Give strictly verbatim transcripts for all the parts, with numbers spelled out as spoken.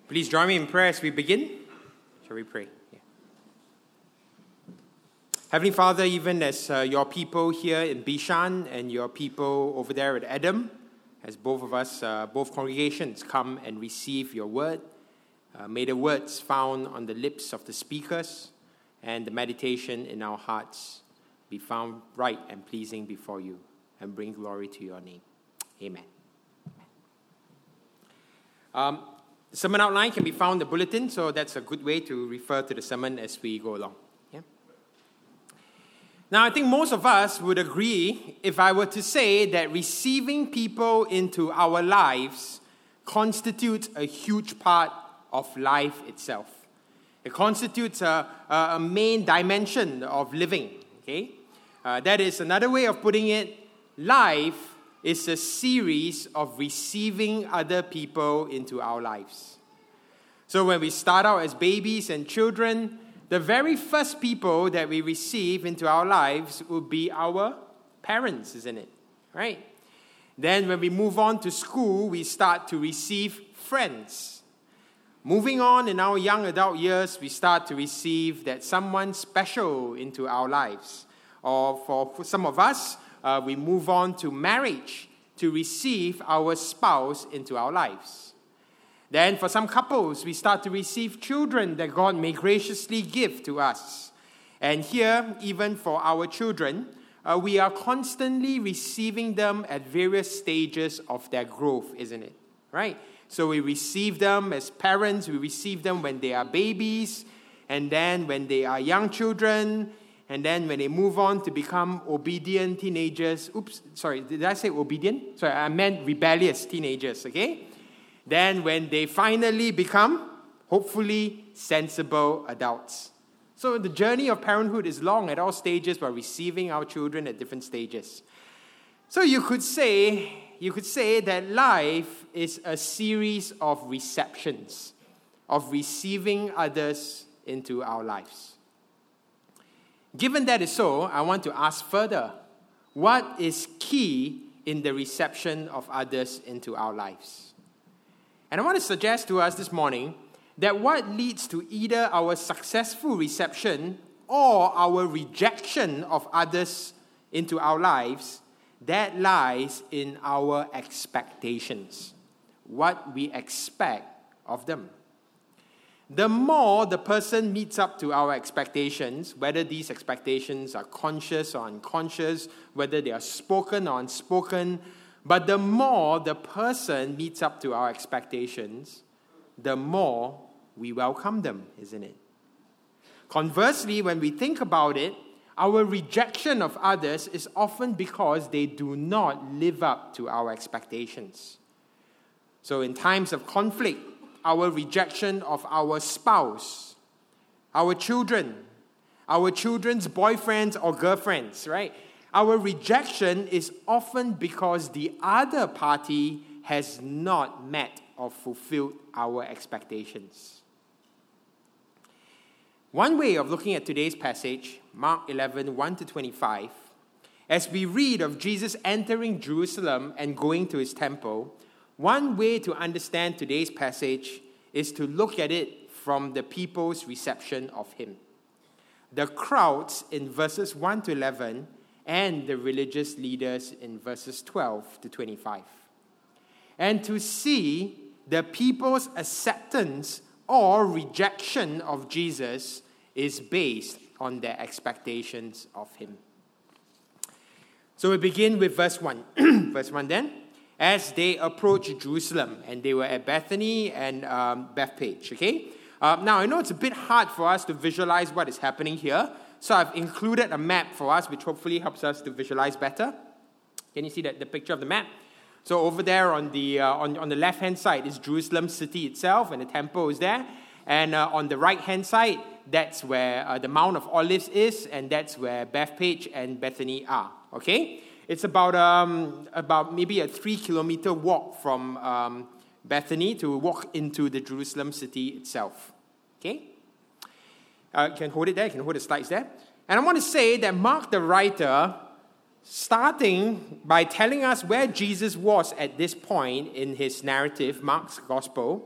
Please join me in prayer as we begin. Shall we pray? Yeah. Heavenly Father, even as uh, your people here in Bishan and your people over there at Adam, as both of us, uh, both congregations come and receive your word, uh, may the words found on the lips of the speakers and the meditation in our hearts be found right and pleasing before you and bring glory to your name. Amen. Um, the sermon outline can be found in the bulletin, so that's a good way to refer to the sermon as we go along. Yeah? Now, I think most of us would agree if I were to say that receiving people into our lives constitutes a huge part of life itself. It constitutes a, a main dimension of living. Okay, uh, that is another way of putting it. Life is a series of receiving other people into our lives. So when we start out as babies and children, the very first people that we receive into our lives will be our parents, isn't it? Right? Then when we move on to school, we start to receive friends. Moving on in our young adult years, we start to receive that someone special into our lives. Or for, for some of us, Uh, we move on to marriage to receive our spouse into our lives. Then for some couples, we start to receive children that God may graciously give to us. And here, even for our children, uh, we are constantly receiving them at various stages of their growth, isn't it? Right? So we receive them as parents, we receive them when they are babies, and then when they are young children, and then when they move on to become obedient teenagers, oops, sorry, did I say obedient? Sorry, I meant rebellious teenagers, okay? Then when they finally become, hopefully, sensible adults. So the journey of parenthood is long at all stages. We're receiving our children at different stages. So you could say, you could say that life is a series of receptions, of receiving others into our lives. Given that is so, I want to ask further, what is key in the reception of others into our lives? And I want to suggest to us this morning that what leads to either our successful reception or our rejection of others into our lives, that lies in our expectations, what we expect of them. The more the person meets up to our expectations, whether these expectations are conscious or unconscious, whether they are spoken or unspoken, but the more the person meets up to our expectations, the more we welcome them, isn't it? Conversely, when we think about it, our rejection of others is often because they do not live up to our expectations. So in times of conflict, our rejection of our spouse, our children, our children's boyfriends or girlfriends, right? Our rejection is often because the other party has not met or fulfilled our expectations. One way of looking at today's passage, Mark eleven, one to twenty-five, as we read of Jesus entering Jerusalem and going to his temple, one way to understand today's passage is to look at it from the people's reception of him. The crowds in verses one to eleven and the religious leaders in verses twelve to twenty-five. And to see the people's acceptance or rejection of Jesus is based on their expectations of him. So we begin with verse one. Verse one then. As they approached Jerusalem, and they were at Bethany and um, Bethpage, okay? Uh, now, I know it's a bit hard for us to visualize what is happening here, so I've included a map for us, which hopefully helps us to visualize better. Can you see that the picture of the map? So over there on the uh, on, on the left-hand side is Jerusalem city itself, and the temple is there. And uh, on the right-hand side, that's where uh, the Mount of Olives is, and that's where Bethpage and Bethany are, okay? It's about um, about maybe a three-kilometer walk from um, Bethany to walk into the Jerusalem city itself. Okay? Uh, you can hold it there. You can hold the slides there. And I want to say that Mark, the writer, starting by telling us where Jesus was at this point in his narrative, Mark's gospel,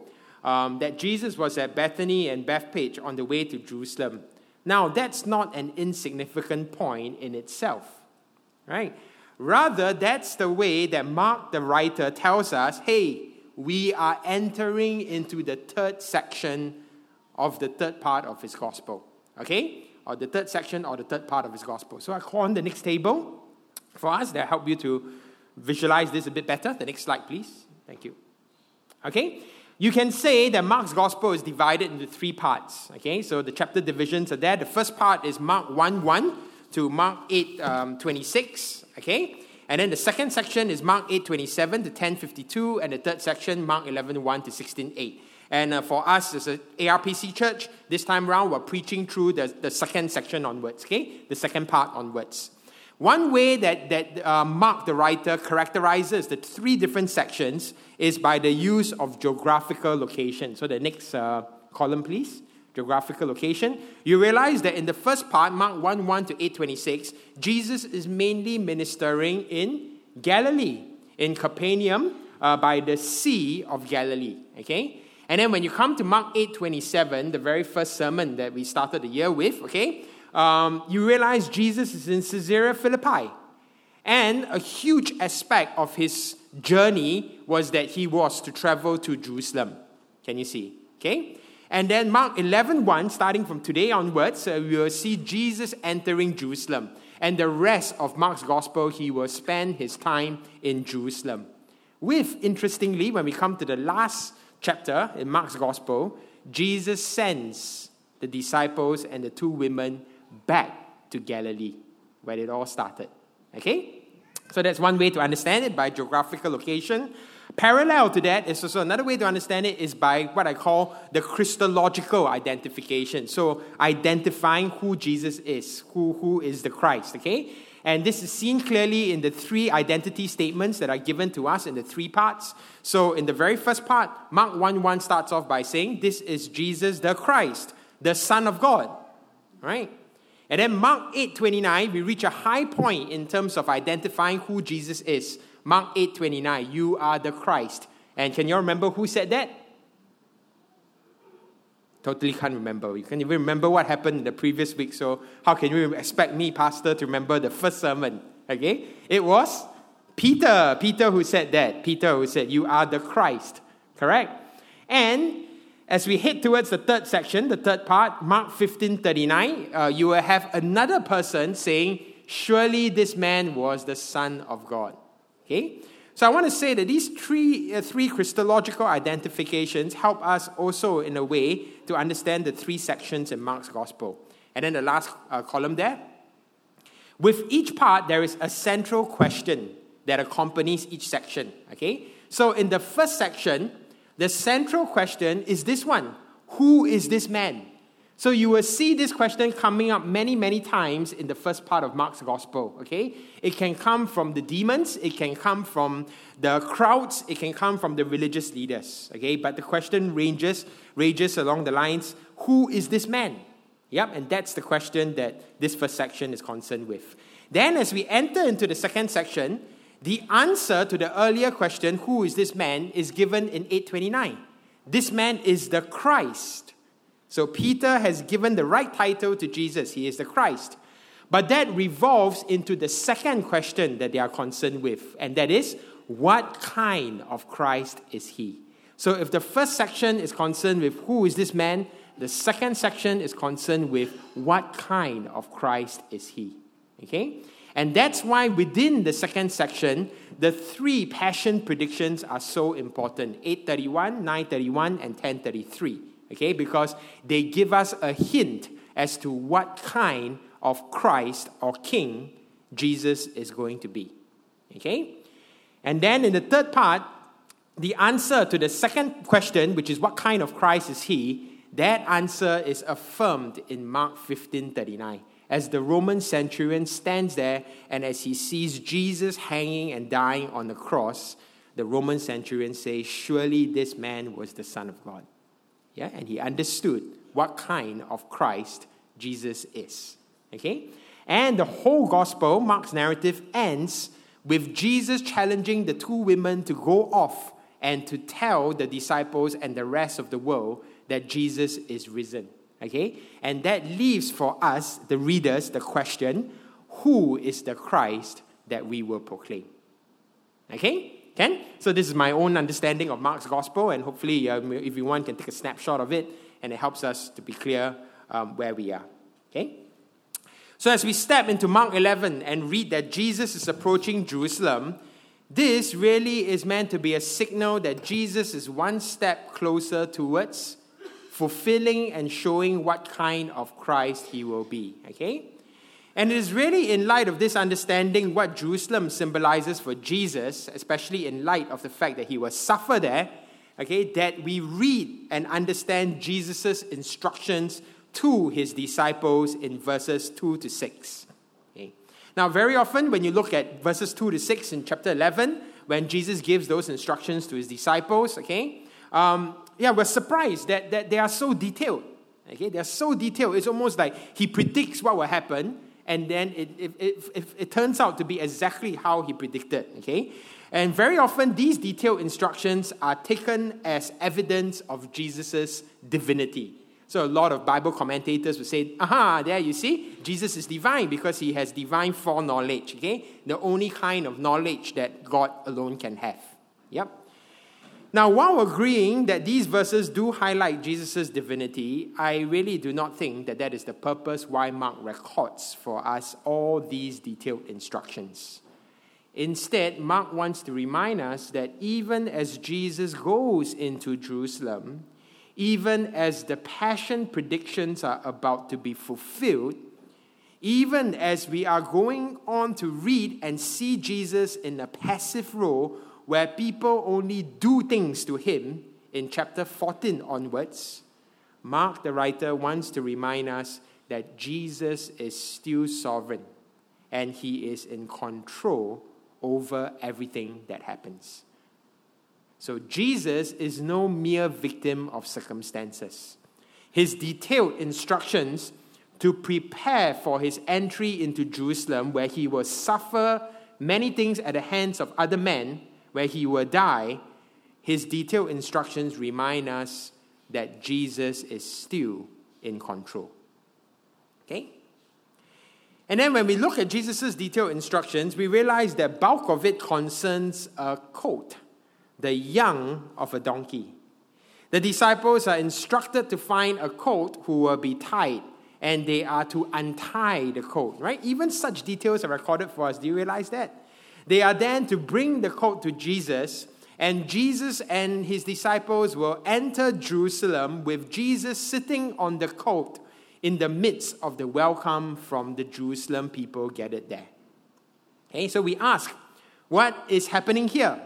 um, that Jesus was at Bethany and Bethpage on the way to Jerusalem. Now, that's not an insignificant point in itself, right? Rather, that's the way that Mark, the writer, tells us, hey, we are entering into the third section of the third part of his gospel, okay? Or the third section or the third part of his gospel. So I call on the next table for us that help you to visualize this a bit better. The next slide, please. Thank you. Okay? You can say that Mark's gospel is divided into three parts. Okay? So the chapter divisions are there. The first part is Mark one one to Mark eight twenty-six. Okay? And then the second section is Mark eight twenty-seven to ten fifty-two. And the third section, Mark eleven one to sixteen eight. And uh, for us as an A R P C church, this time around, we're preaching through the, the second section onwards. Okay? The second part onwards. One way that, that uh, Mark, the writer, characterizes the three different sections is by the use of geographical location. So the next uh, column, please. Geographical location. You realize that in the first part, Mark one one to eight twenty-six, Jesus is mainly ministering in Galilee, in Capernaum, uh, by the Sea of Galilee. Okay? And then when you come to Mark eight twenty-seven, the very first sermon that we started the year with, okay, Um, you realize Jesus is in Caesarea Philippi. And a huge aspect of his journey was that he was to travel to Jerusalem. Can you see? Okay? And then Mark eleven one, starting from today onwards, uh, we will see Jesus entering Jerusalem. And the rest of Mark's gospel, he will spend his time in Jerusalem. With, interestingly, when we come to the last chapter in Mark's gospel, Jesus sends the disciples and the two women back to Galilee, where it all started. Okay? So that's one way to understand it, by geographical location. Parallel to that is also another way to understand it is by what I call the Christological identification. So identifying who Jesus is, who, who is the Christ. Okay? And this is seen clearly in the three identity statements that are given to us in the three parts. So in the very first part, Mark one one starts off by saying, this is Jesus the Christ, the Son of God. Right? And then Mark eight twenty-nine, we reach a high point in terms of identifying who Jesus is. Mark eight twenty-nine, you are the Christ. And can you remember who said that? Totally can't remember. You can't even remember what happened in the previous week. So how can you expect me, pastor, to remember the first sermon? Okay? It was Peter. Peter who said that. Peter who said, you are the Christ. Correct? And as we head towards the third section, the third part, Mark fifteen thirty-nine, uh, you will have another person saying, surely this man was the Son of God. Okay? So I want to say that these three, uh, three Christological identifications help us also in a way to understand the three sections in Mark's gospel. And then the last uh, column there. With each part, there is a central question that accompanies each section. Okay? So in the first section, the central question is this one. Who is this man? So you will see this question coming up many, many times in the first part of Mark's gospel. Okay? It can come from the demons. It can come from the crowds. It can come from the religious leaders. Okay? But the question ranges, ranges along the lines, who is this man? Yep, and that's the question that this first section is concerned with. Then as we enter into the second section, the answer to the earlier question, who is this man, is given in eight twenty-nine. This man is the Christ. So Peter has given the right title to Jesus. He is the Christ. But that revolves into the second question that they are concerned with. And that is, what kind of Christ is he? So if the first section is concerned with who is this man, the second section is concerned with what kind of Christ is he. Okay? And that's why within the second section, the three passion predictions are so important. eight thirty-one, nine thirty-one, and ten thirty-three. Okay? Because they give us a hint as to what kind of Christ or King Jesus is going to be. Okay? And then in the third part, the answer to the second question, which is what kind of Christ is he, that answer is affirmed in Mark fifteen thirty-nine. As the Roman centurion stands there and as he sees Jesus hanging and dying on the cross, the Roman centurion says, surely this man was the Son of God. Yeah, and he understood what kind of Christ Jesus is. Okay? And the whole gospel, Mark's narrative, ends with Jesus challenging the two women to go off and to tell the disciples and the rest of the world that Jesus is risen. Okay? And that leaves for us, the readers, the question, who is the Christ that we will proclaim? Okay? Can? So this is my own understanding of Mark's gospel, and hopefully uh, if you want, can take a snapshot of it, and it helps us to be clear um, where we are. Okay? So as we step into Mark eleven and read that Jesus is approaching Jerusalem, this really is meant to be a signal that Jesus is one step closer towards fulfilling and showing what kind of Christ he will be. Okay? And it is really in light of this understanding what Jerusalem symbolizes for Jesus, especially in light of the fact that he will suffer there, okay, that we read and understand Jesus' instructions to his disciples in verses two to six. Okay. Now, very often when you look at verses two to six in chapter eleven, when Jesus gives those instructions to his disciples, okay, um, yeah, we're surprised that, that they are so detailed. Okay, they are so detailed. It's almost like he predicts what will happen, and then it, it, it, it, it turns out to be exactly how he predicted. Okay, and very often these detailed instructions are taken as evidence of Jesus' divinity. So a lot of Bible commentators will say, aha, there you see, Jesus is divine because he has divine foreknowledge, okay? The only kind of knowledge that God alone can have. Yep. Now, while agreeing that these verses do highlight Jesus' divinity, I really do not think that that is the purpose why Mark records for us all these detailed instructions. Instead, Mark wants to remind us that even as Jesus goes into Jerusalem, even as the passion predictions are about to be fulfilled, even as we are going on to read and see Jesus in a passive role where people only do things to him in chapter fourteen onwards, Mark, the writer, wants to remind us that Jesus is still sovereign and he is in control over everything that happens. So Jesus is no mere victim of circumstances. His detailed instructions to prepare for his entry into Jerusalem, where he will suffer many things at the hands of other men, where he will die, his detailed instructions remind us that Jesus is still in control. Okay? And then when we look at Jesus' detailed instructions, we realize that bulk of it concerns a colt, the young of a donkey. The disciples are instructed to find a colt who will be tied, and they are to untie the colt, right? Even such details are recorded for us. Do you realize that? They are then to bring the colt to Jesus, and Jesus and his disciples will enter Jerusalem with Jesus sitting on the colt in the midst of the welcome from the Jerusalem people gathered there. Okay, so we ask, what is happening here?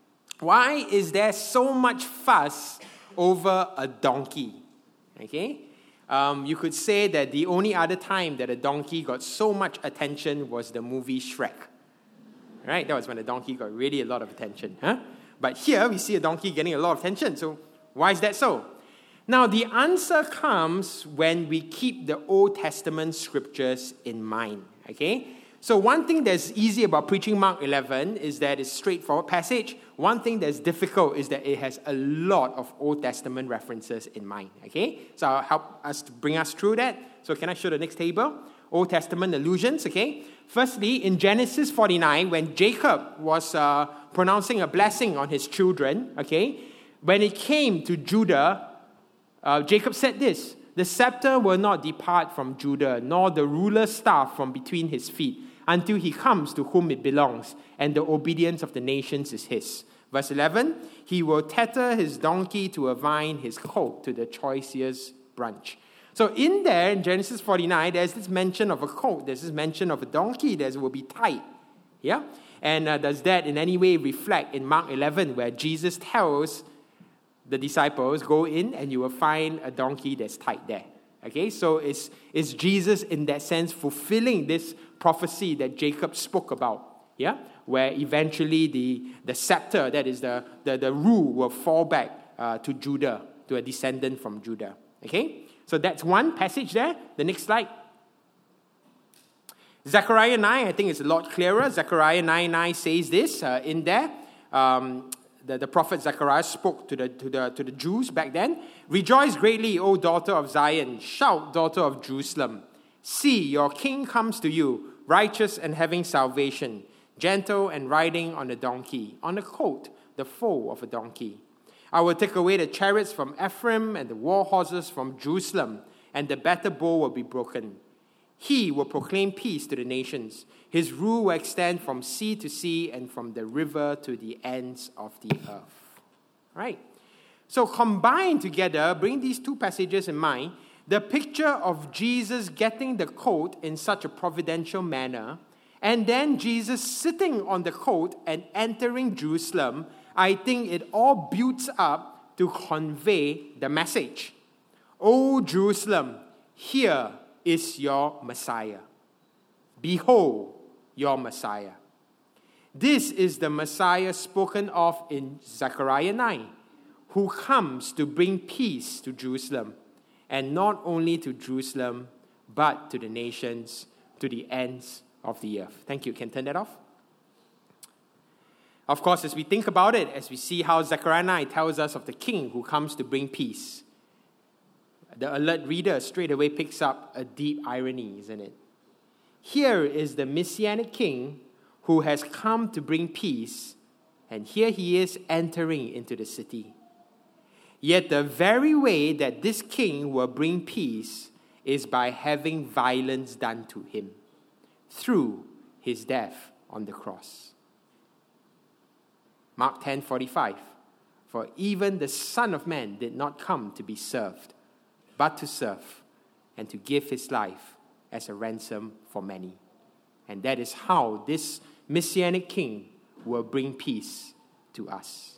Why is there so much fuss over a donkey? Okay, um, you could say that the only other time that a donkey got so much attention was the movie Shrek. Right? That was when a donkey got really a lot of attention. Huh? But here we see a donkey getting a lot of attention. So why is that so? Now the answer comes when we keep the Old Testament scriptures in mind. Okay? So one thing that's easy about preaching Mark eleven is that it's a straightforward passage. One thing that's difficult is that it has a lot of Old Testament references in mind. Okay? So I'll help us to bring us through that. So can I show the next table? Old Testament allusions, okay? Firstly, in Genesis forty-nine, when Jacob was uh, pronouncing a blessing on his children, okay, when it came to Judah, uh, Jacob said this, "The scepter will not depart from Judah, nor the ruler's staff from between his feet, until he comes to whom it belongs, and the obedience of the nations is his." Verse eleven, "He will tether his donkey to a vine, his colt to the choicest branch." So in there, in Genesis forty-nine, there's this mention of a colt, there's this mention of a donkey that will be tied. Yeah? And uh, does that in any way reflect in Mark eleven, where Jesus tells the disciples, go in and you will find a donkey that's tied there. Okay, so it's, it's Jesus in that sense fulfilling this prophecy that Jacob spoke about, yeah, where eventually the, the scepter, that is the, the, the rule, will fall back uh, to Judah, to a descendant from Judah. Okay, so that's one passage there. The next slide. Zechariah nine, I think it's a lot clearer. Zechariah nine nine says this uh, in there. Um, the, the prophet Zechariah spoke to the, to, the, to the Jews back then. Rejoice greatly, O daughter of Zion. Shout, daughter of Jerusalem. See, your king comes to you, righteous and having salvation, gentle and riding on a donkey, on a colt, the foal of a donkey. I will take away the chariots from Ephraim and the war horses from Jerusalem, and the battle bow will be broken. He will proclaim peace to the nations. His rule will extend from sea to sea and from the river to the ends of the earth. Right? So combined together, bring these two passages in mind, the picture of Jesus getting the colt in such a providential manner, and then Jesus sitting on the colt and entering Jerusalem, I think it all builds up to convey the message. O Jerusalem, here is your Messiah. Behold your Messiah. This is the Messiah spoken of in Zechariah nine, who comes to bring peace to Jerusalem, and not only to Jerusalem, but to the nations, to the ends of the earth. Thank you. Can you turn that off? Of course, as we think about it, as we see how Zechariah nine tells us of the king who comes to bring peace, the alert reader straight away picks up a deep irony, isn't it? Here is the Messianic king who has come to bring peace, and here he is entering into the city. Yet the very way that this king will bring peace is by having violence done to him through his death on the cross. Mark ten forty-five, for even the Son of Man did not come to be served, but to serve and to give his life as a ransom for many. And that is how this Messianic king will bring peace to us.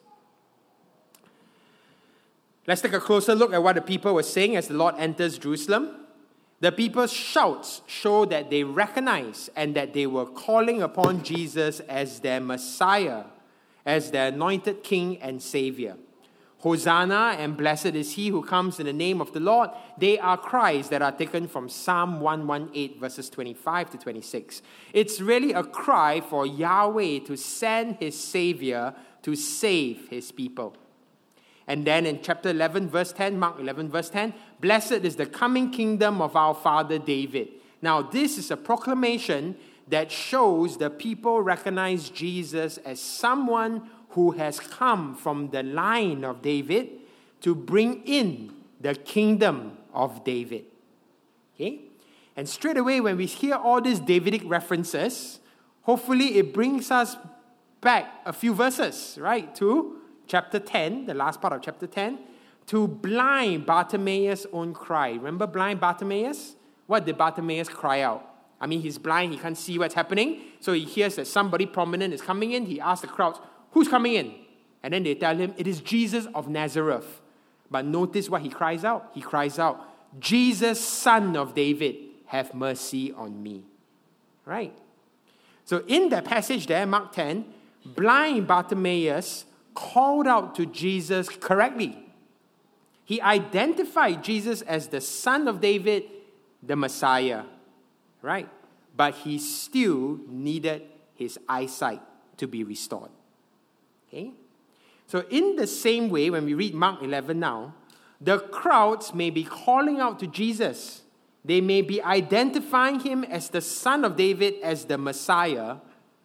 Let's take a closer look at what the people were saying as the Lord enters Jerusalem. The people's shouts show that they recognize and that they were calling upon Jesus as their Messiah, as their anointed King and Savior. Hosanna and blessed is he who comes in the name of the Lord. They are cries that are taken from Psalm one eighteen, verses twenty-five to twenty-six. It's really a cry for Yahweh to send his Savior to save his people. And then in chapter eleven, verse ten, Mark eleven, verse ten, blessed is the coming kingdom of our father David. Now, this is a proclamation that shows the people recognize Jesus as someone who has come from the line of David to bring in the kingdom of David. Okay? And straight away, when we hear all these Davidic references, hopefully it brings us back a few verses, right, to chapter ten, the last part of chapter ten, to blind Bartimaeus' own cry. Remember blind Bartimaeus? What did Bartimaeus cry out? I mean, he's blind, he can't see what's happening, so he hears that somebody prominent is coming in. He asks the crowd, who's coming in? And then they tell him, it is Jesus of Nazareth. But notice what he cries out. He cries out, Jesus, Son of David, have mercy on me. Right? So in that passage there, Mark ten, blind Bartimaeus called out to Jesus correctly. He identified Jesus as the Son of David, the Messiah. Right? But he still needed his eyesight to be restored. Okay? So in the same way, when we read Mark eleven now, the crowds may be calling out to Jesus. They may be identifying him as the Son of David, as the Messiah,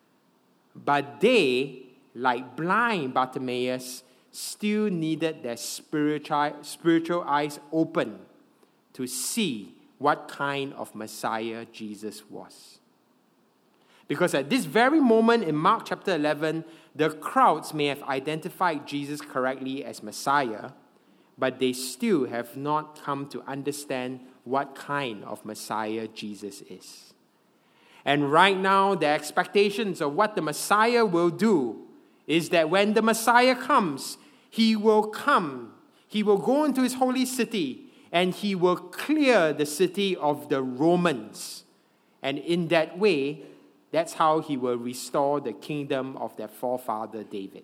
but they, like blind Bartimaeus, still needed their spiritual, spiritual eyes open to see what kind of Messiah Jesus was. Because at this very moment in Mark chapter eleven, the crowds may have identified Jesus correctly as Messiah, but they still have not come to understand what kind of Messiah Jesus is. And right now, the expectations of what the Messiah will do is that when the Messiah comes, he will come, he will go into his holy city, and he will clear the city of the Romans. And in that way, that's how he will restore the kingdom of their forefather David.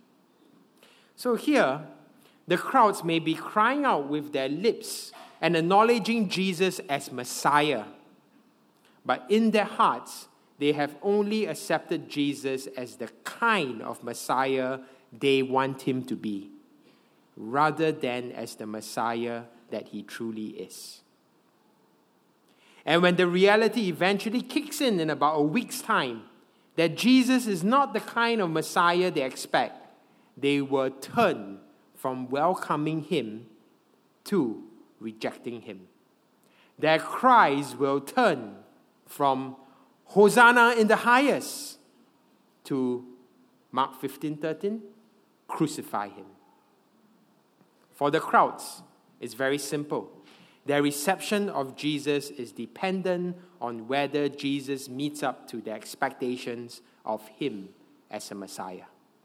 So here, the crowds may be crying out with their lips and acknowledging Jesus as Messiah. But in their hearts, they have only accepted Jesus as the kind of Messiah they want him to be, rather than as the Messiah that he truly is. And when the reality eventually kicks in in about a week's time, that Jesus is not the kind of Messiah they expect, they will turn from welcoming him to rejecting him. Their cries will turn from Hosanna in the highest to Mark fifteen thirteen, crucify him. For the crowds, it's very simple. Their reception of Jesus is dependent on whether Jesus meets up to their expectations of him as a Messiah.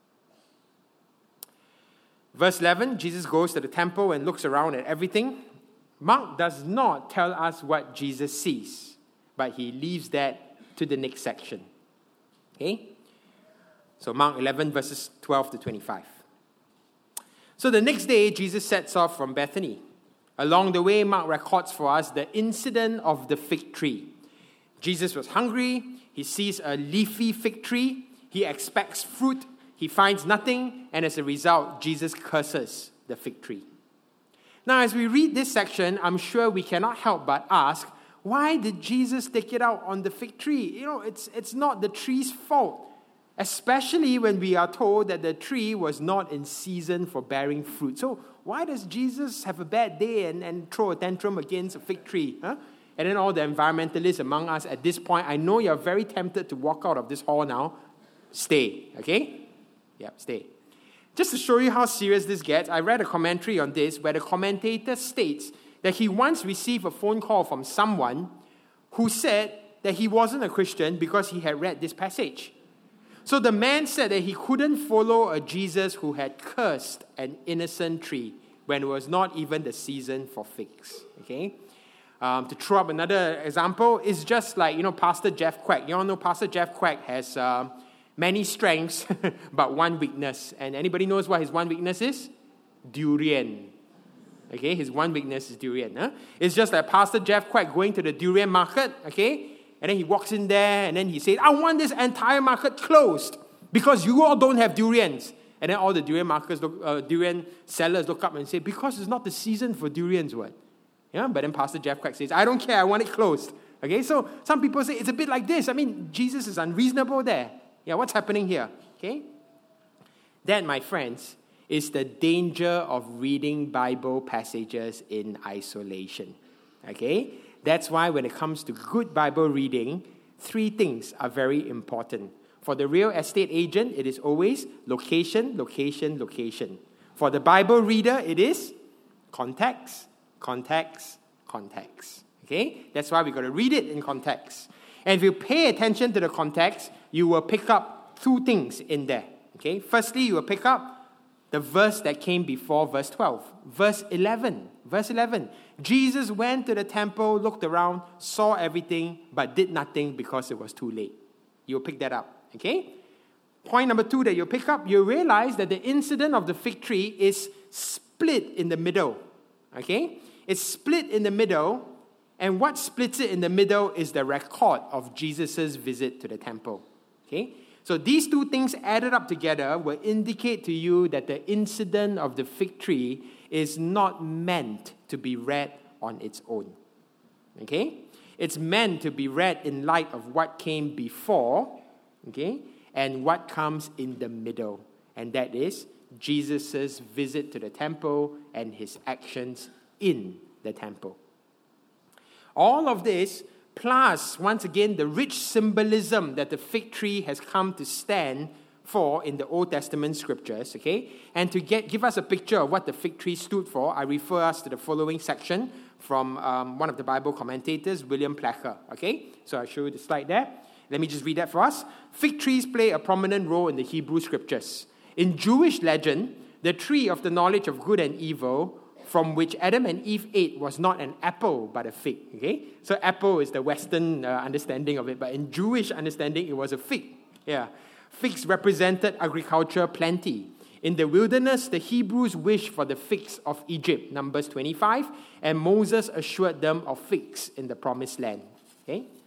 Verse eleven, Jesus goes to the temple and looks around at everything. Mark does not tell us what Jesus sees, but he leaves that to the next section. Okay? So Mark eleven, verses twelve to twenty-five. So the next day, Jesus sets off from Bethany. Along the way, Mark records for us the incident of the fig tree. Jesus was hungry. He sees a leafy fig tree. He expects fruit. He finds nothing. And as a result, Jesus curses the fig tree. Now, as we read this section, I'm sure we cannot help but ask, why did Jesus take it out on the fig tree? You know, it's, it's not the tree's fault, especially when we are told that the tree was not in season for bearing fruit. So why does Jesus have a bad day and, and throw a tantrum against a fig tree? Huh? And then all the environmentalists among us at this point, I know you're very tempted to walk out of this hall now. Stay, okay? Yep, stay. Just to show you how serious this gets, I read a commentary on this where the commentator states that he once received a phone call from someone who said that he wasn't a Christian because he had read this passage. So the man said that he couldn't follow a Jesus who had cursed an innocent tree when it was not even the season for figs. Okay? Um, to throw up another example, it's just like, you know, Pastor Jeff Quack. You all know Pastor Jeff Quack has uh, many strengths, but one weakness. And anybody knows what his one weakness is? Durian. Okay? His one weakness is durian. Huh? It's just like Pastor Jeff Quack going to the durian market, okay? And then he walks in there, and then he says, I want this entire market closed because you all don't have durians. And then all the durian markets, look, uh, durian sellers look up and say, because it's not the season for durians, what? Yeah, but then Pastor Jeff Quack says, I don't care, I want it closed. Okay, so some people say it's a bit like this. I mean, Jesus is unreasonable there. Yeah, what's happening here? Okay? That, my friends, is the danger of reading Bible passages in isolation. Okay? That's why when it comes to good Bible reading, three things are very important. For the real estate agent, it is always location, location, location. For the Bible reader, it is context, context, context. Okay? That's why we've got to read it in context. And if you pay attention to the context, you will pick up two things in there. Okay? Firstly, you will pick up the verse that came before verse twelve. Verse eleven. Verse eleven. Jesus went to the temple, looked around, saw everything, but did nothing because it was too late. You'll pick that up. Okay? Point number two that you'll pick up, you realize that the incident of the fig tree is split in the middle. Okay? It's split in the middle, and what splits it in the middle is the record of Jesus' visit to the temple. Okay? So these two things added up together will indicate to you that the incident of the fig tree is not meant to be read on its own. Okay? It's meant to be read in light of what came before, okay, and what comes in the middle. And that is Jesus' visit to the temple and his actions in the temple. All of this, plus, once again, the rich symbolism that the fig tree has come to stand for in the Old Testament scriptures, okay? And to get give us a picture of what the fig tree stood for, I refer us to the following section from um, one of the Bible commentators, William Placher, okay? So I'll show you the slide there. Let me just read that for us. Fig trees play a prominent role in the Hebrew scriptures. In Jewish legend, the tree of the knowledge of good and evil from which Adam and Eve ate was not an apple, but a fig. Okay? So apple is the Western uh, understanding of it, but in Jewish understanding, it was a fig. Yeah. Figs represented agriculture plenty. In the wilderness, the Hebrews wished for the figs of Egypt, Numbers twenty-five, and Moses assured them of figs in the promised land. Okay?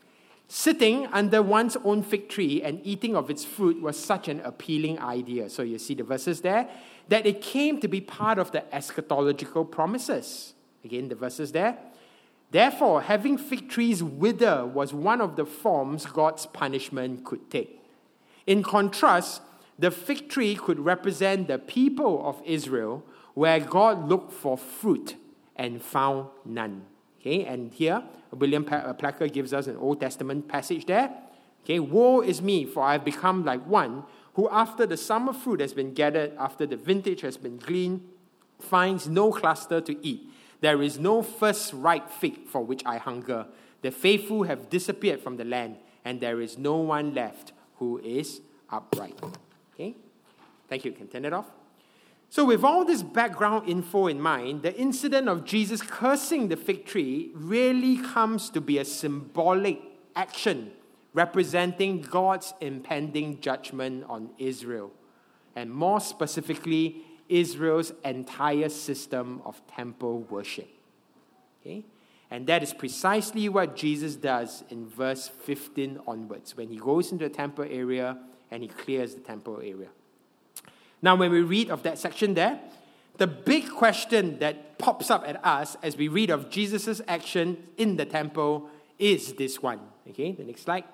Sitting under one's own fig tree and eating of its fruit was such an appealing idea. So you see the verses there, that it came to be part of the eschatological promises. Again, the verses there. Therefore, having fig trees wither was one of the forms God's punishment could take. In contrast, the fig tree could represent the people of Israel, where God looked for fruit and found none. Okay, and here, William Placker gives us an Old Testament passage there. Okay, woe is me, for I have become like one who, after the summer fruit has been gathered, after the vintage has been gleaned, finds no cluster to eat. There is no first ripe fig for which I hunger. The faithful have disappeared from the land, and there is no one left who is upright. Okay, thank you. Can turn it off. So with all this background info in mind, the incident of Jesus cursing the fig tree really comes to be a symbolic action representing God's impending judgment on Israel, and more specifically, Israel's entire system of temple worship. Okay? And that is precisely what Jesus does in verse fifteen onwards, when he goes into the temple area and he clears the temple area. Now, when we read of that section there, the big question that pops up at us as we read of Jesus' action in the temple is this one. Okay, the next slide.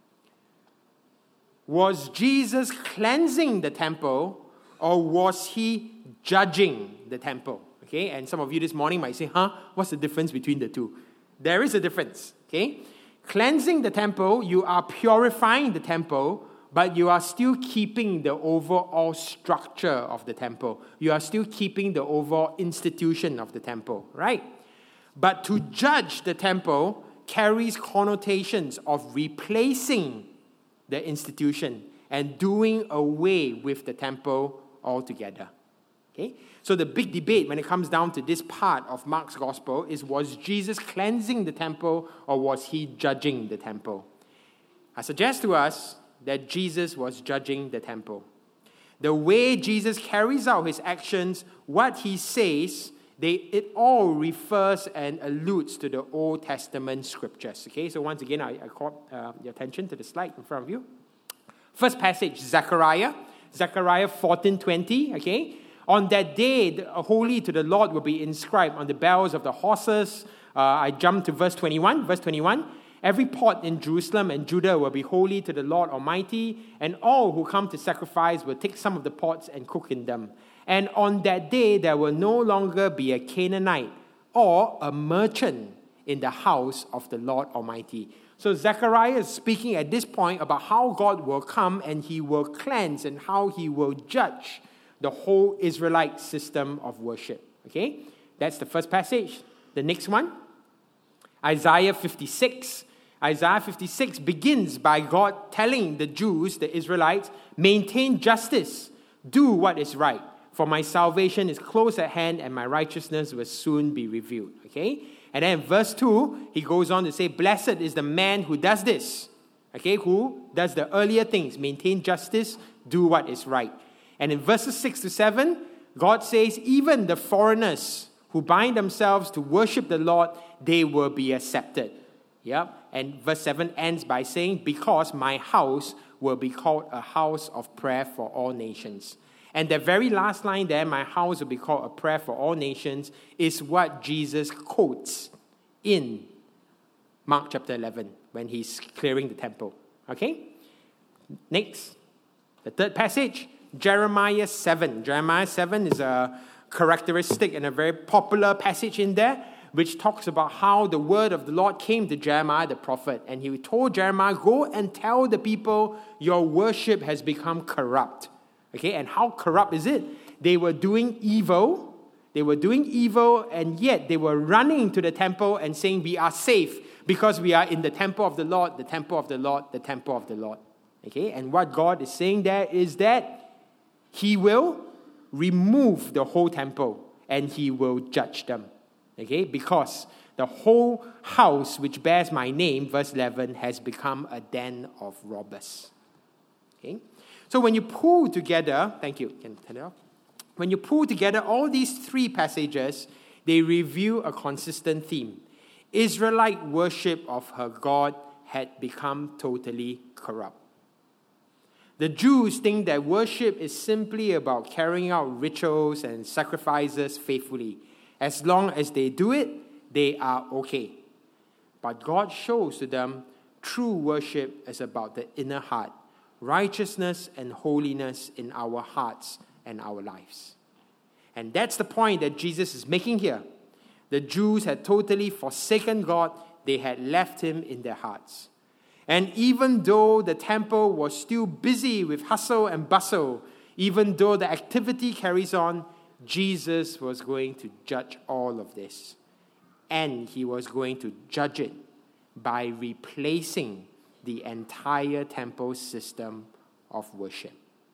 Was Jesus cleansing the temple, or was he judging the temple? Okay, and some of you this morning might say, huh, what's the difference between the two? There is a difference. Okay, cleansing the temple, you are purifying the temple, but you are still keeping the overall structure of the temple. You are still keeping the overall institution of the temple, right? But to judge the temple carries connotations of replacing the institution and doing away with the temple altogether. Okay? So the big debate when it comes down to this part of Mark's gospel is, was Jesus cleansing the temple or was he judging the temple? I suggest to us that Jesus was judging the temple. The way Jesus carries out his actions, what he says, they, it all refers and alludes to the Old Testament scriptures. Okay, so once again, I, I call uh, your attention to the slide in front of you. First passage, Zechariah. Zechariah fourteen twenty, okay. On that day, the holy to the Lord will be inscribed on the bells of the horses. Uh, I jump to verse twenty-one. Verse twenty-one. Every pot in Jerusalem and Judah will be holy to the Lord Almighty, and all who come to sacrifice will take some of the pots and cook in them. And on that day, there will no longer be a Canaanite or a merchant in the house of the Lord Almighty. So Zechariah is speaking at this point about how God will come and he will cleanse and how he will judge the whole Israelite system of worship. Okay, that's the first passage. The next one, Isaiah fifty-six. Isaiah fifty-six begins by God telling the Jews, the Israelites, maintain justice, do what is right, for my salvation is close at hand and my righteousness will soon be revealed. Okay? And then in verse two, he goes on to say, blessed is the man who does this. Okay, who does the earlier things, maintain justice, do what is right. And in verses six to seven, God says, even the foreigners who bind themselves to worship the Lord, they will be accepted. Yep. And verse seven ends by saying, because my house will be called a house of prayer for all nations. And the very last line there, my house will be called a prayer for all nations, is what Jesus quotes in Mark chapter eleven when he's clearing the temple. Okay? Next, the third passage, Jeremiah seven. Jeremiah seven is a characteristic and a very popular passage in there, which talks about how the word of the Lord came to Jeremiah the prophet. And he told Jeremiah, go and tell the people your worship has become corrupt. Okay, and how corrupt is it? They were doing evil. They were doing evil, and yet they were running to the temple and saying, we are safe because we are in the temple of the Lord, the temple of the Lord, the temple of the Lord. Okay, and what God is saying there is that he will remove the whole temple and he will judge them. Okay, because the whole house which bears my name, verse eleven, has become a den of robbers. Okay, so when you pull together, thank you, can turn it off. When you pull together all these three passages, they reveal a consistent theme. Israelite worship of her God had become totally corrupt. The Jews think that worship is simply about carrying out rituals and sacrifices faithfully. As long as they do it, they are okay. But God shows to them true worship is about the inner heart, righteousness and holiness in our hearts and our lives. And that's the point that Jesus is making here. The Jews had totally forsaken God. They had left him in their hearts. And even though the temple was still busy with hustle and bustle, even though the activity carries on, Jesus was going to judge all of this. And he was going to judge it by replacing the entire temple system of worship.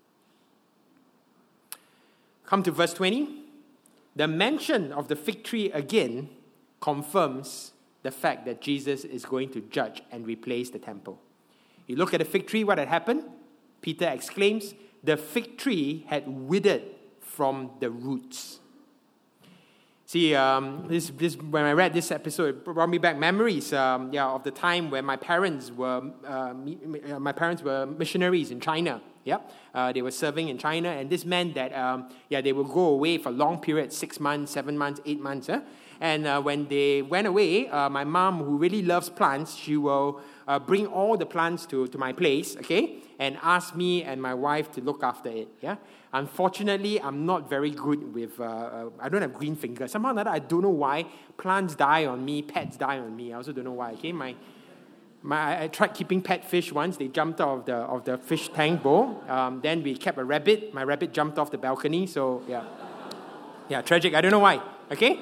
Come to verse twenty. The mention of the fig tree again confirms the fact that Jesus is going to judge and replace the temple. You look at the fig tree, what had happened? Peter exclaims, the fig tree had withered from the roots. See, um, this, this, when I read this episode, it brought me back memories um, yeah, of the time when my parents were uh, my parents were missionaries in China. Yeah, uh, they were serving in China, and this meant that um, yeah, they would go away for long periods, six months, seven months, eight months. Huh? And uh, when they went away, uh, my mom, who really loves plants, she will uh, bring all the plants to, to my place, okay, and ask me and my wife to look after it. Yeah. Unfortunately, I'm not very good with, uh, uh, I don't have green fingers. Somehow or another, I don't know why. Plants die on me, pets die on me. I also don't know why, okay? My, my, I tried keeping pet fish once. They jumped out of the, of the fish tank bowl. Um, then we kept a rabbit. My rabbit jumped off the balcony, so yeah. Yeah, tragic. I don't know why, okay?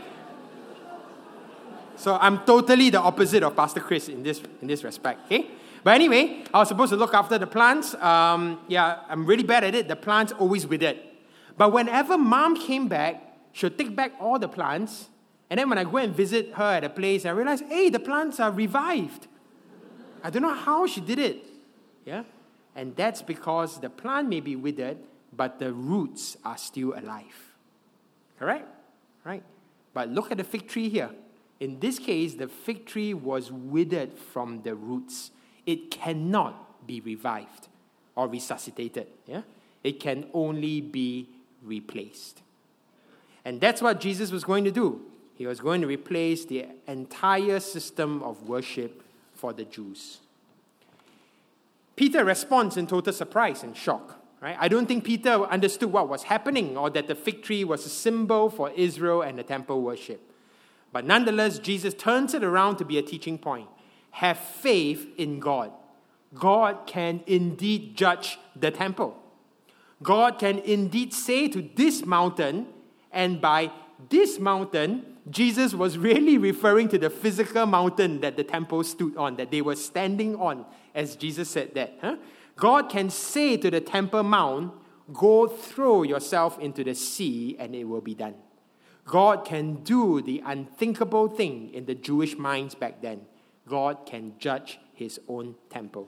So I'm totally the opposite of Pastor Chris in this, in this respect, okay? But anyway, I was supposed to look after the plants. Um, yeah, I'm really bad at it. The plants always withered. But whenever Mom came back, she'll take back all the plants. And then when I go and visit her at a place, I realize, hey, the plants are revived. I don't know how she did it. Yeah? And that's because the plant may be withered, but the roots are still alive. Correct? Right? But look at the fig tree here. In this case, the fig tree was withered from the roots. It cannot be revived or resuscitated. Yeah? It can only be replaced. And that's what Jesus was going to do. He was going to replace the entire system of worship for the Jews. Peter responds in total surprise and shock. Right? I don't think Peter understood what was happening or that the fig tree was a symbol for Israel and the temple worship. But nonetheless, Jesus turns it around to be a teaching point. Have faith in God. God can indeed judge the temple. God can indeed say to this mountain, and by this mountain, Jesus was really referring to the physical mountain that the temple stood on, that they were standing on, as Jesus said that. Huh? God can say to the Temple Mount, go throw yourself into the sea and it will be done. God can do the unthinkable thing in the Jewish minds back then. God can judge his own temple.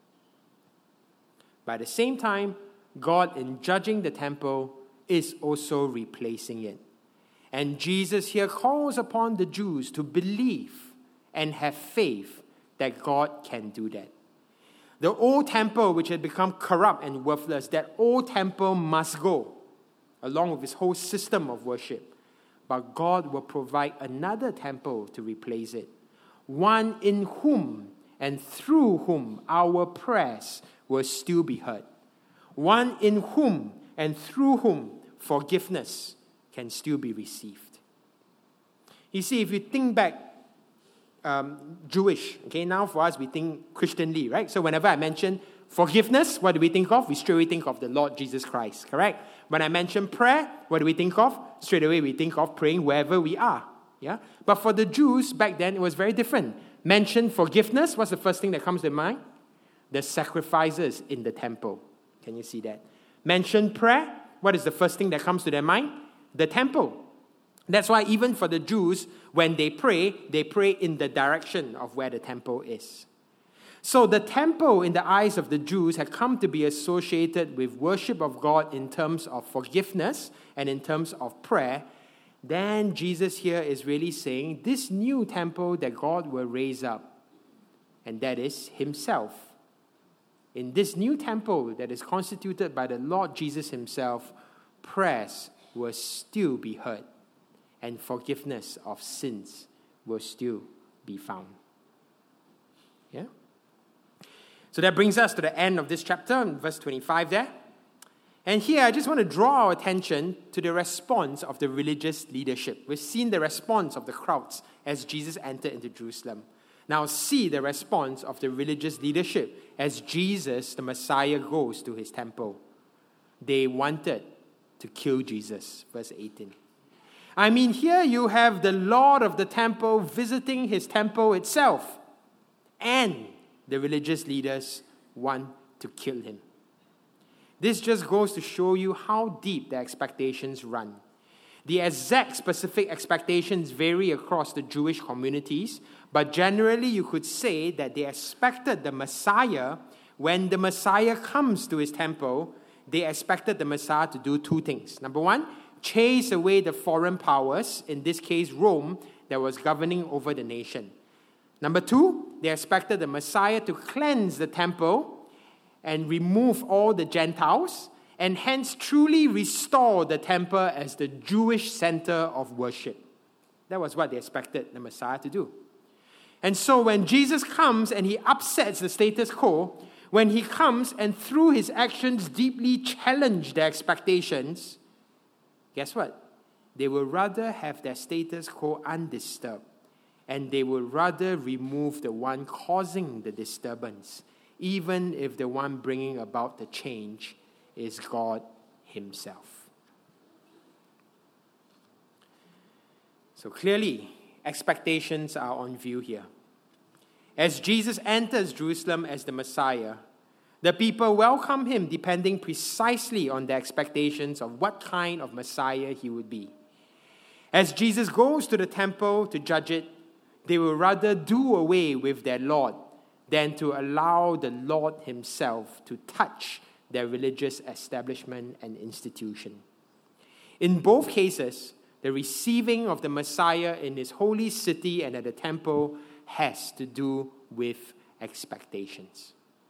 But at the same time, God, in judging the temple, is also replacing it. And Jesus here calls upon the Jews to believe and have faith that God can do that. The old temple, which had become corrupt and worthless, that old temple must go, along with his whole system of worship. But God will provide another temple to replace it. One in whom and through whom our prayers will still be heard. One in whom and through whom forgiveness can still be received. You see, if you think back, um, Jewish, okay, now for us we think Christianly, right? So whenever I mention forgiveness, what do we think of? We straight away think of the Lord Jesus Christ, correct? When I mention prayer, what do we think of? Straight away we think of praying wherever we are. Yeah? But for the Jews back then, it was very different. Mention forgiveness, what's the first thing that comes to mind? The sacrifices in the temple. Can you see that? Mention prayer, what is the first thing that comes to their mind? The temple. That's why even for the Jews, when they pray, they pray in the direction of where the temple is. So the temple, in the eyes of the Jews, had come to be associated with worship of God in terms of forgiveness and in terms of prayer. Then Jesus here is really saying this new temple that God will raise up and that is himself. In this new temple that is constituted by the Lord Jesus himself, prayers will still be heard, and forgiveness of sins will still be found. Yeah? So that brings us to the end of this chapter, in verse twenty-five there. And here I just want to draw our attention to the response of the religious leadership. We've seen the response of the crowds as Jesus entered into Jerusalem. Now see the response of the religious leadership as Jesus, the Messiah, goes to his temple. They wanted to kill Jesus. Verse eighteen. I mean, here you have the Lord of the temple visiting his temple itself, and the religious leaders want to kill him. This just goes to show you how deep the expectations run. The exact specific expectations vary across the Jewish communities, but generally you could say that they expected the Messiah, when the Messiah comes to his temple, they expected the Messiah to do two things. Number one, chase away the foreign powers, in this case Rome, that was governing over the nation. Number two, they expected the Messiah to cleanse the temple and remove all the Gentiles, and hence truly restore the temple as the Jewish center of worship. That was what they expected the Messiah to do. And so when Jesus comes and he upsets the status quo, when he comes and through his actions deeply challenge their expectations, guess what? They will rather have their status quo undisturbed, and they will rather remove the one causing the disturbance, even if the one bringing about the change is God himself. So clearly, expectations are on view here. As Jesus enters Jerusalem as the Messiah, the people welcome him depending precisely on their expectations of what kind of Messiah he would be. As Jesus goes to the temple to judge it, they will rather do away with their Lord than to allow the Lord himself to touch their religious establishment and institution. In both cases, the receiving of the Messiah in his holy city and at the temple has to do with expectations.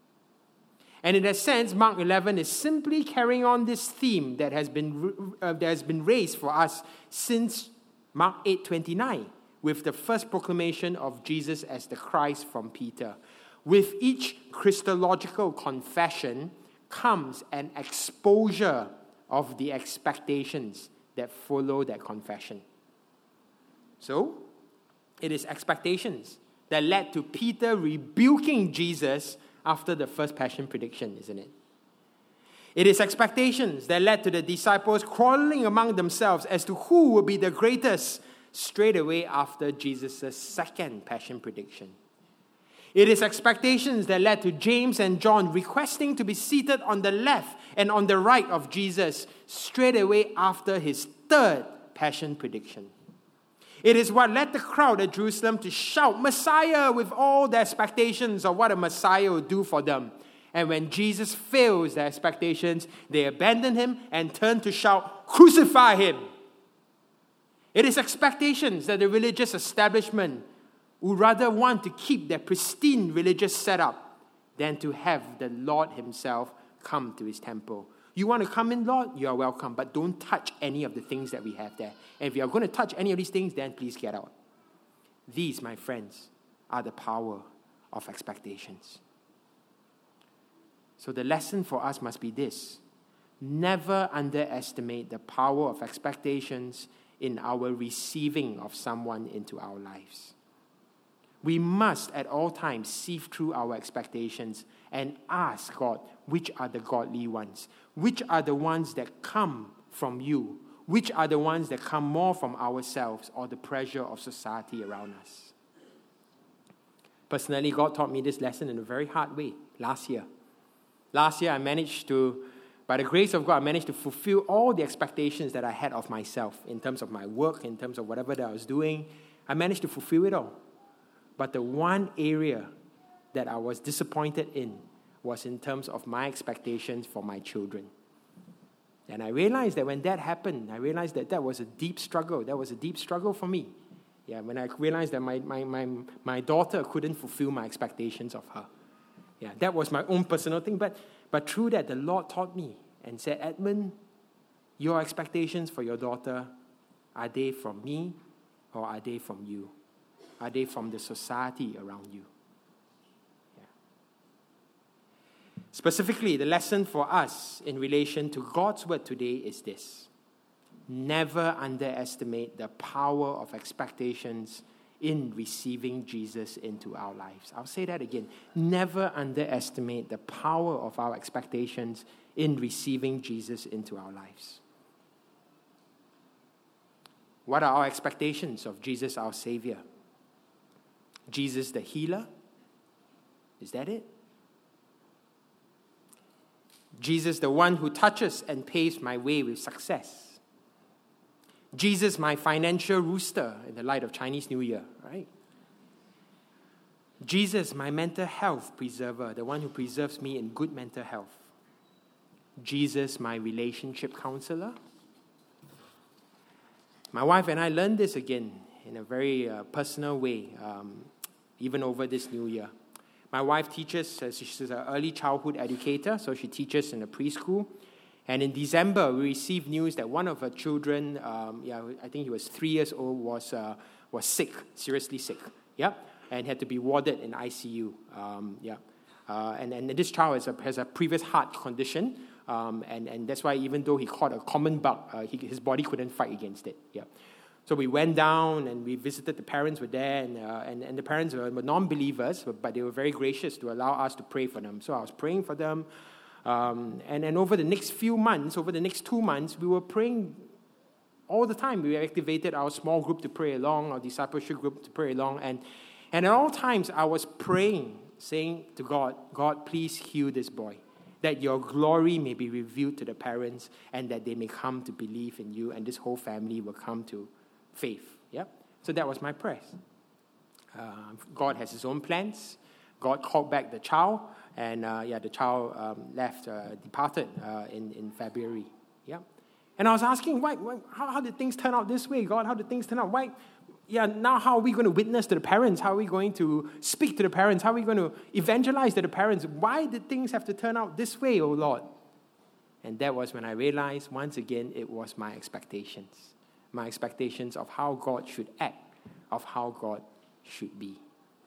And in a sense, Mark eleven is simply carrying on this theme that has been, uh, that has been raised for us since Mark eight twenty-nine, with the first proclamation of Jesus as the Christ from Peter. With each Christological confession comes an exposure of the expectations that follow that confession. So, it is expectations that led to Peter rebuking Jesus after the first passion prediction, isn't it? It is expectations that led to the disciples quarreling among themselves as to who will be the greatest straight away after Jesus' second passion prediction. It is expectations that led to James and John requesting to be seated on the left and on the right of Jesus straight away after his third passion prediction. It is what led the crowd at Jerusalem to shout Messiah with all their expectations of what a Messiah would do for them. And when Jesus fails their expectations, they abandon him and turn to shout, crucify him. It is expectations that the religious establishment would rather want to keep their pristine religious setup than to have the Lord himself come to his temple. You want to come in, Lord? You are welcome, but don't touch any of the things that we have there. And if you are going to touch any of these things, then please get out. These, my friends, are the power of expectations. So the lesson for us must be this: never underestimate the power of expectations in our receiving of someone into our lives. We must at all times sift through our expectations and ask God, which are the godly ones? Which are the ones that come from you? Which are the ones that come more from ourselves or the pressure of society around us? Personally, God taught me this lesson in a very hard way last year. Last year, I managed to, by the grace of God, I managed to fulfill all the expectations that I had of myself in terms of my work, in terms of whatever that I was doing. I managed to fulfill it all. But the one area that I was disappointed in was in terms of my expectations for my children. And I realized that when that happened, I realized that that was a deep struggle. That was a deep struggle for me. Yeah, when I realized that my, my, my, my daughter couldn't fulfill my expectations of her. Yeah, that was my own personal thing. But, but through that, the Lord taught me and said, Edmund, your expectations for your daughter, are they from me or are they from you? Are they from the society around you? Yeah. Specifically, the lesson for us in relation to God's word today is this. Never underestimate the power of expectations in receiving Jesus into our lives. I'll say that again. Never underestimate the power of our expectations in receiving Jesus into our lives. What are our expectations of Jesus, our Savior? Jesus the healer? Is that it? Jesus the one who touches and paves my way with success? Jesus my financial rooster in the light of Chinese New Year, right? Jesus my mental health preserver, the one who preserves me in good mental health? Jesus my relationship counselor? My wife and I learned this again in a very uh, personal way, um, even over this new year. My wife teaches, uh, she's an early childhood educator, so she teaches in a preschool. And in December, we received news that one of her children, um, yeah, I think he was three years old, was uh, was sick, seriously sick, yeah, and had to be warded in I C U, um, yeah. Uh, and, and this child has a, has a previous heart condition, um, and, and that's why even though he caught a common bug, uh, he, his body couldn't fight against it, yeah. So we went down and we visited, the parents were there, and, uh, and, and the parents were, were non-believers, but they were very gracious to allow us to pray for them. So I was praying for them. Um, and, and over the next few months, over the next two months, we were praying all the time. We activated our small group to pray along, our discipleship group to pray along. And, and at all times, I was praying, saying to God, God, please heal this boy, that your glory may be revealed to the parents and that they may come to believe in you and this whole family will come to faith. Yeah? So that was my prayer. Uh, God has his own plans. God called back the child. And uh, yeah, the child um, left, uh, departed uh, in, in February. Yeah. And I was asking, why, why, how, how did things turn out this way, God? How did things turn out? Why? Yeah, now how are we going to witness to the parents? How are we going to speak to the parents? How are we going to evangelize to the parents? Why did things have to turn out this way, oh Lord? And that was when I realized, once again, it was my expectations. My expectations of how God should act, of how God should be.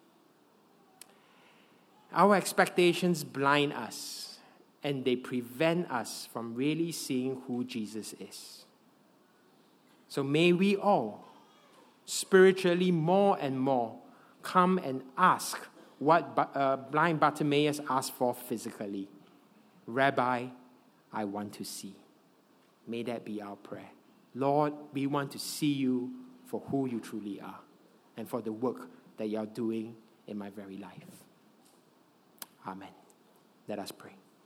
Our expectations blind us, and they prevent us from really seeing who Jesus is. So may we all, spiritually more and more, come and ask what uh, blind Bartimaeus asked for physically. Rabbi, I want to see. May that be our prayer. Lord, we want to see you for who you truly are and for the work that you are doing in my very life. Amen. Let us pray.